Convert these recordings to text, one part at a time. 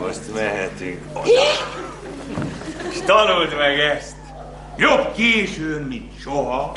Most mehetünk oda. És tanuld meg ezt. Jobb későn, mint soha.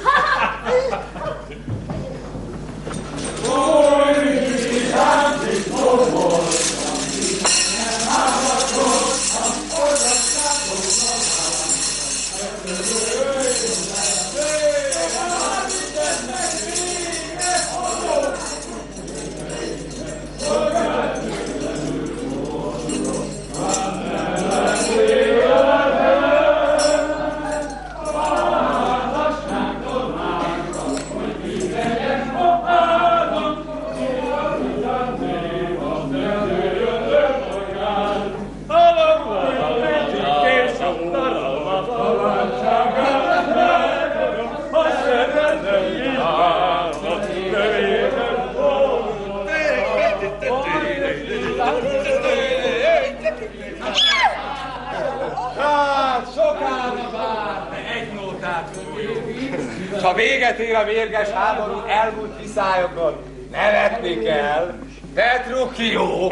Ha véget ér a mérges háború elmúlt viszályokon, nevetni kell. Petruchio,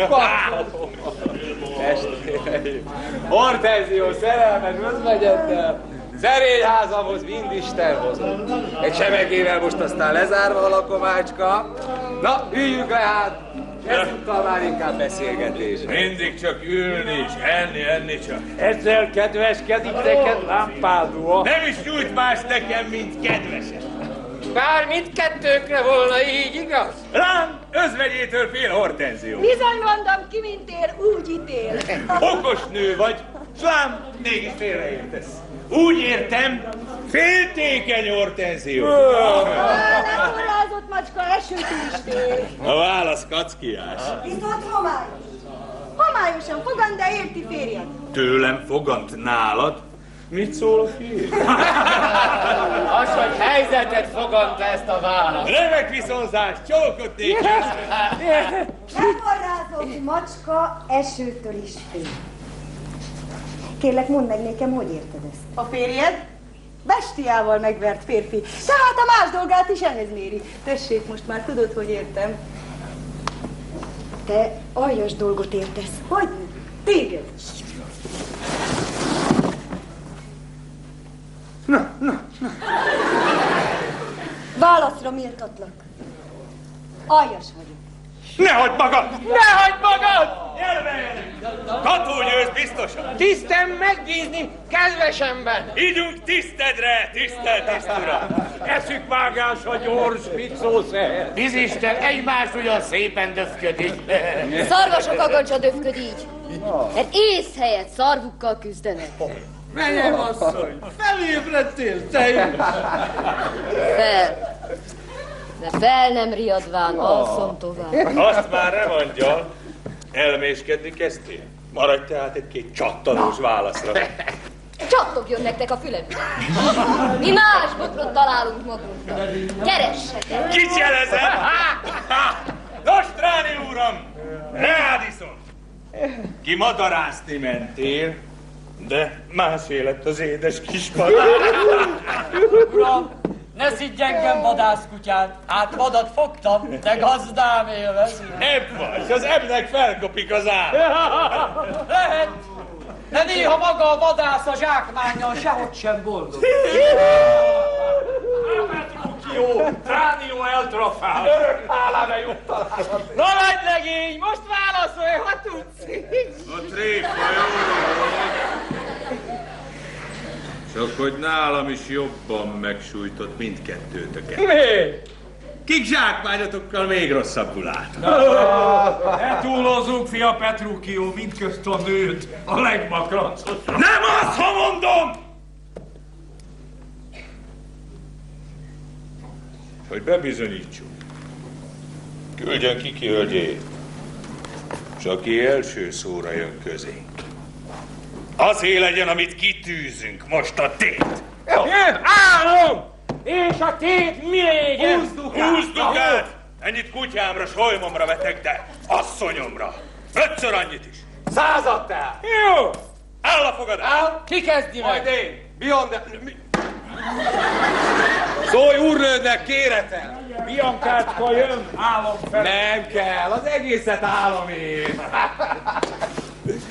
testvéreim, Hortensió szerelmes özvegyeddel, szerényházamhoz mind Isten hozott. Egy semegével most aztán lezárva a lakomácska. Na, üljünk le hát, ezúttal már inkább beszélgetés. Mindig csak ülni és enni csak. Ezzel kedveskedik neked Lámpádua. Nem is nyújt más nekem, mint kedveset. Bár mindkettőkre volna így, igaz? Rám özvegyétől fél Hortensió. Bizony mondom, ki mint ér, úgy ítél. Okos nő vagy, s lám, mégis félreértesz. Úgy értem, féltékeny Hortensió. Nem orrázott macska, esőt is fél. A válasz kackiás. Viszont homályos. Homályosan fogand, de érti férjed. Tőlem fogant nálad? Mit szól a férj? Az, hogy helyzetet foganta ezt a választ. Remek viszonzás, csókodnék közben. Nem orrázott macska, esőtől is fél. Kérlek, mondd meg nekem, hogy érted ezt? A férjed? Bestiával megvert férfi. Tehát a más dolgát is ehhez méri. Tessék, most már tudod, hogy értem. Te aljas dolgot értesz. Hogy? Téged. Na. Válaszra méltatlak. Aljas vagyok. Ne hagyd magad! Ne hagyd magad! Katógyőz biztosan! Tisztem megbízni kedvesemben! Ígyunk tisztedre, tisztelt uram! Eszük vágás a gyors picószer. Bizisten, egymás ugyan szépen döfködik. Szarvasok agancsa döfköd így, mert ész helyett szarvukkal küzdenek. Menjem, asszony! Felébredtél, te is! Fel. De fel nem riadván, alszom tovább. Azt már nem mondja. Elméskedni kezdtél? Maradj tehát egy-két csattanós válaszra. Csattogjon nektek a fülembe. Mi más bokrot találunk magunknak. Keressetek! Kicselezem! Nostráni uram! Rád iszom! Kimadarászni mentél, de másé lett az édes kispadár. Uram, ne szidj engem vadászkutyán, hát vadat fogtam, de gazdám élvezi. Ebb vagy, az ebbnek felkopik az ár. Lehet, de néha maga a vadász a zsákmánnyal sehogy sem boldog. Jó, Tránió eltrafál. Örök hálára juttalálod. Na nagy legény, most válaszolj, ha tudsz. A tréfa jó. Csak hogy nálam is jobban megsújtott mindkettőtöket. Mi? Kik zsákmányotokkal még rosszabbul állt. Ne túlozzunk, fia Petruchio, mindközt a nőt, a legmakrancot. Nem azt, ha mondom! Hogy bebizonyítsuk. Küldjön ki hölgyét, s aki első szóra jön közénk. Azé legyen, amit kitűzünk most a tét. Én állom! És a tét mi légyen? 20 dukát! Ennyit kutyámra, solymomra vetek, de asszonyomra. 5-ször annyit is. 100-at tehát. Jó! Áll a fogadás! Áll, Ki kezdi meg? majd én. Beyond Szólj úrnődnek, kéretel! Biancácska jön, állom fel. Nem kell, az egészet állom én.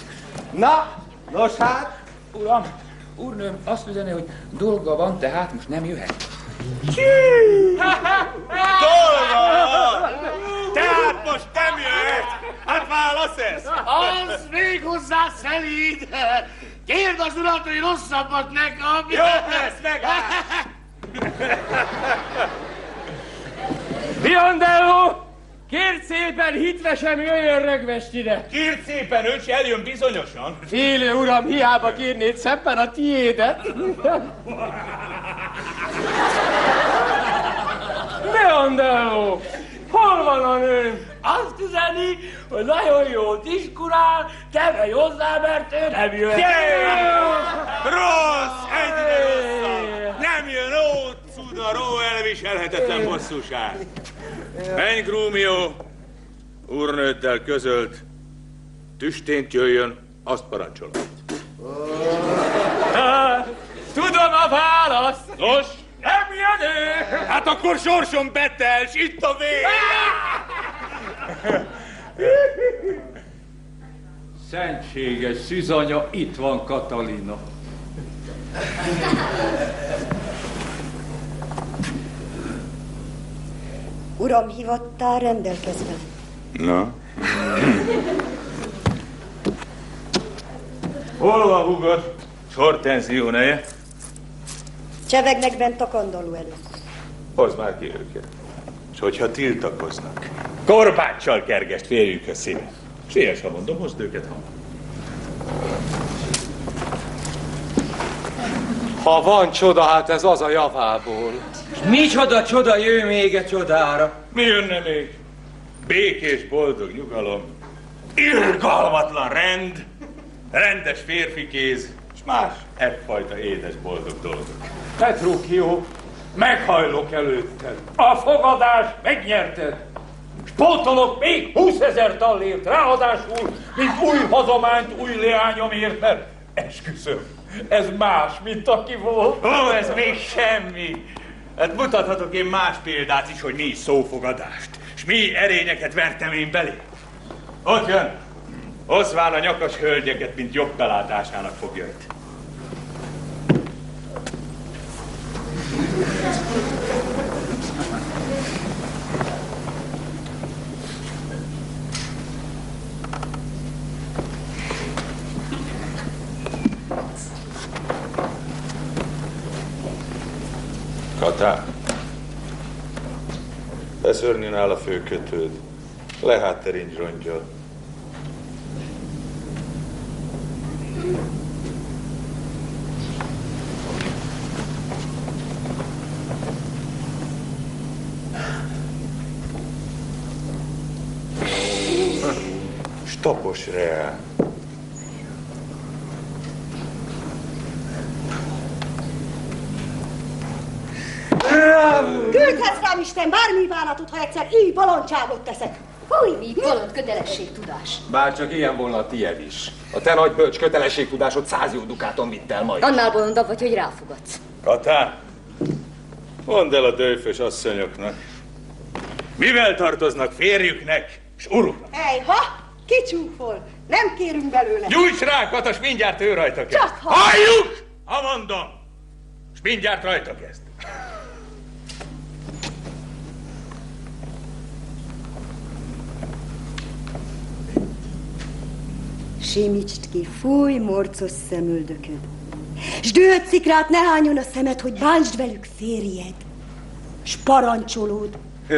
Na, nos hát? Uram, úrnőm azt üzeni, hogy dolga van, tehát most nem jöhet. Dolga! Tehát most nem jöhet! Hát válasz ez! Az még hozzá szelíd! Kérd az urat, hogy rosszabbat ne kapj! Jobb lesz, megáll! Biondello! Kérd szépen, hitvesen jöjjön Rögvest ide! Kérd szépen, ő se eljön bizonyosan. Félő uram, hiába kérnéd szebben a tiédet. Biondello! Hol van a nőm? Azt üzeni, hogy nagyon jól diskurál, te megy hozzá, mert ő nem jöhet. Rossz! Egyre rosszabb! Nem jön ó, cudaró, elviselhetetlen bosszúság. Menj, Grumio! Úrnőddel közölt. Tüstént jöjjön, azt parancsolom. Tudom a választ! Nos? Nem jön ő! Hát akkor sorsom betel, s itt a vég! Szentséges szűzanya, itt van Katalina. Uram hivattál, rendelkezve. Na? Hol van húgod? Hortenzió neje? Csevegnek bent a kandalló előtt. Hozd már ki őket. És hogyha tiltakoznak, korbáccsal kergest férjükhöz szíve. Siess, ha mondom, hozd őket hamar. Ha van csoda, hát ez az a javából. Micsoda csoda jön még egy csodára? Mi jönne még? Békés, boldog nyugalom, irgalmatlan rend, rendes férfi kéz, és más ebbfajta édes, boldog dolgok. Petruchio, meghajlok előtted. A fogadást megnyerted. Spótolok még 20 000 tallért, ráadásul, mint új hazományt új leányomért, mert esküszöm, ez más, mint aki volt. Ó, ez még semmi. Hát mutathatok én más példát is, hogy mi is szófogadást, és mi erényeket vertem én belé. Ott jön, hozván a nyakas hölgyeket, mint jobb belátásának foglyait. Kata, beszörnyen áll a főkötőd, leháterincs rongyol. Stopos reál. Küldhetsz rám Isten bármi bánatot, ha egyszer így balontságot teszek. Fúj, mi bolond kötelességtudás. Bár csak ilyen volna a tied is. A te nagy bölcs kötelességtudásod 100 jó dukáton vitt el majd. Annál bolondabb vagy, hogy ráfogadsz. Kata, mondd el a dőfös asszonyoknak, mivel tartoznak férjüknek és uruknak? Ejha, kicsúfol, nem kérünk belőle. Gyújts rá, Kata, s mindjárt ő rajta kezd. Csak ha- Halljuk, ha mondom, s mindjárt rajta kezd. Simítsd ki, fúj, morcos szemöldököd. S dühöt szikrát ne hányjon a szemed, hogy bántsd velük férjed. S parancsolód.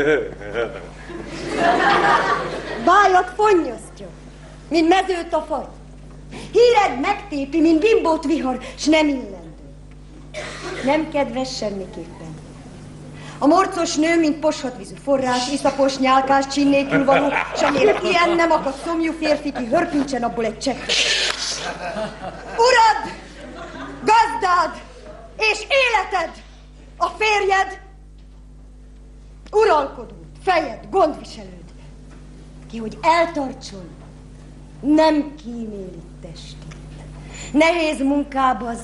Bájat fonnyasztja, mint mezőt a fagy. Híred megtépi, mint bimbót vihar, s nem illendő. Nem kedves semmiképpen. A morcos nő, mint poshatvízű forrás, iszapos, nyálkás, csin nélkül való, s amire ilyen nem akad szomjú férfi, ki hörpintsen abból egy cseppet. Urad, gazdád és életed, a férjed, uralkodód, fejed, gondviselőd, ki, hogy eltartson, nem kíméli testét. Nehéz munkába